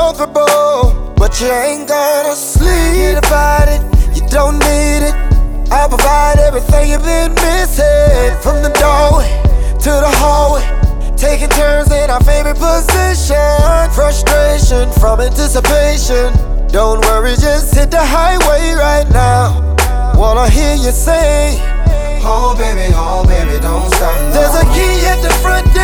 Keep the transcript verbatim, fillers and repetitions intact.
comfortable, but you ain't gonna sleep. About it, you don't need it. I'll provide everything you've been missing. From the doorway to the hallway, taking turns in our favorite position. Frustration from anticipation. Don't worry, just hit the highway right now. Wanna hear you say, oh baby, oh baby, don't stop. There's a key at the front door.